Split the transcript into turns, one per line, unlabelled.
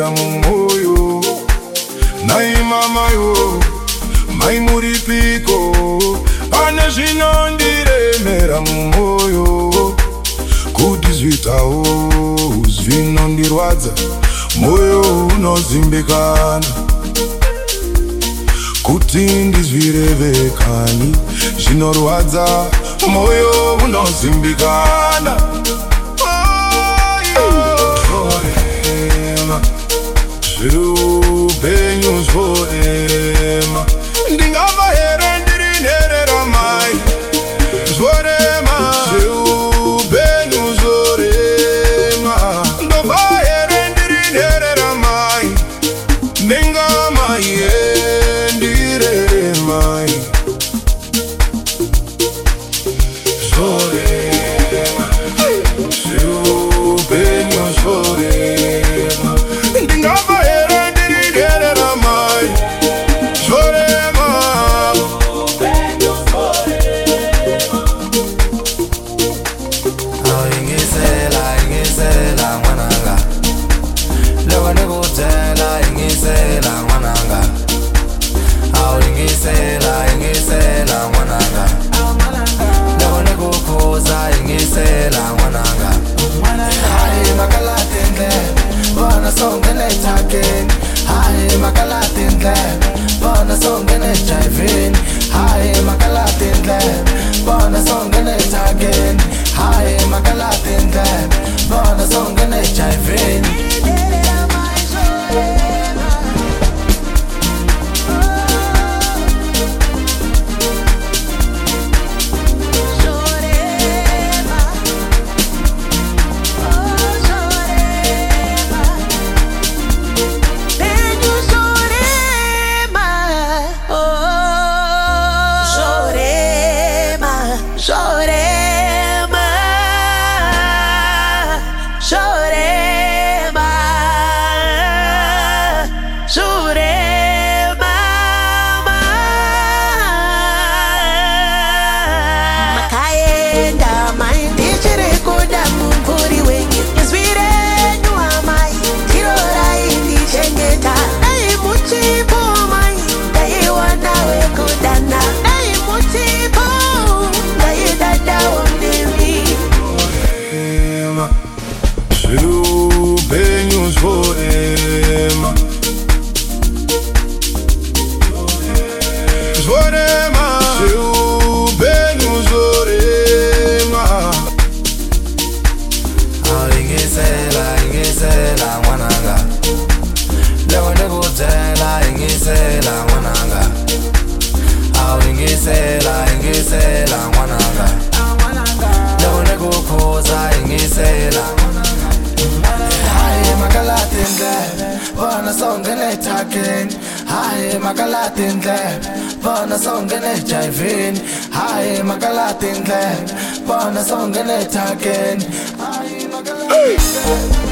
ndingamera mumoyo. Nai mama yo, mai muripiko, pane zvinondiremera mumoyo. Kuti zvitawo zvinondirwadza, moyo unozimbikana. Kuti ndizvireve kani, zvinorwadza, moyo unozimbikana. Zvorema, zvirupenyu zvorema, ndingava here ndiri nherera mai. Zvorema, zvirupenyu zvorema, ndobva here ndiri nherera mai. Ndingamai ndirere mai. Zvorema, zvirupenyu zvorema, ndingava here ndiri nherera mai. Zvorema, zvirupenyu zvorema.
Ingisela mwananga, loko nikutshela ingisela mwananga. Ingisela mwananga, loko nikukhuza ingisela mwananga. Hayi makalati ndlebe, bona songene ethakeni. Hayi makalati ndlebe, bona songene ejayivini. Hayi makalati ndlebe, bona songene ethakeni. Hayi makalati ndlebe, bona songene ejayivini.
Zvirupenyu zvorema, zvorema, zvirupenyu zvorema.
Ingisela mwananga, loko nikutshela ingisela mwananga. Ingisela mwananga, loko nikukhuza ingisela mwananga. Hayi makalati ndlebe, bona songene ethakeni. Hayi makalati ndlebe, bona songene ejayivini. Hayi makalati ndlebe, bona songene ethakeni. Hayi makalati ndlebe.